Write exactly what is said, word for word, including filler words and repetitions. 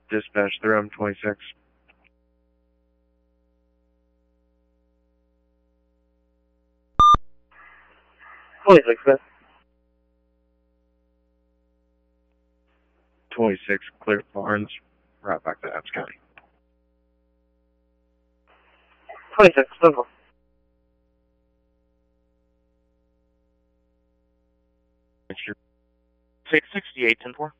Dispatch through M twenty-six. twenty-six, Smith. twenty-six, clear Barnes. Right back to Adams County. twenty-six, simple. six sixty-eight, ten four.